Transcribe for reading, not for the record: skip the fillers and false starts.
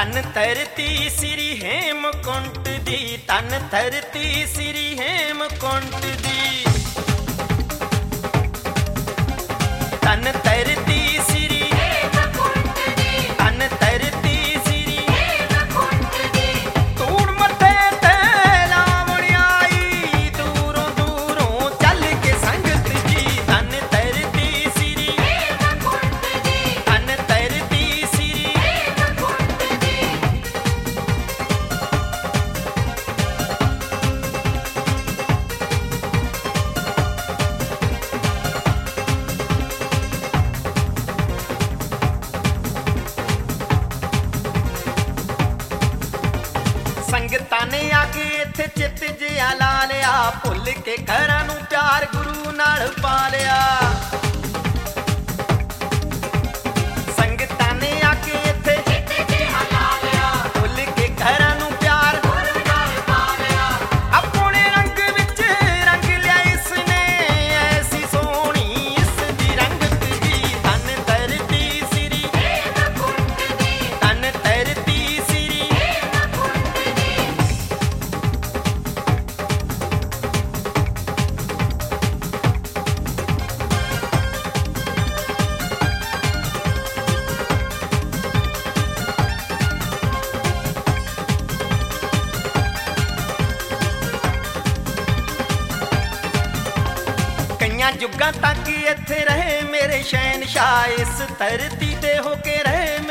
तन धरती श्री हेमकुंट दी, तन धरती श्री हेमकुंट दी। तन धरती श्री हेमकुंट दी, तन धरती श्री हेमकुंट दी। तूड़ मथे ते लावण आई दूरों दूरों चल के संगत जी। तन धरती श्री हेमकुंट दी, तन धरती श्री हेमकुंट दी। संगतां ने आके इत्थे चित जिया ला लिया, भुल के घरां नूं प्यार गुरु नाल पा लिया। संगतां ने आके इत्थे चित जिया ला लिया, भुल के घरां नूं प्यार गुरु नाल पा लिया। अपने रंग विच रंग लिया इसने, ऐसी सोहनी इसदी रंगत जी। तन धरती श्री हेमकुंट दी, तन धरती श्री हेमकुंट दी। कईयां जुगां तक इत्थे रहे मेरे शहनशाह, इस धरती ते होके रहे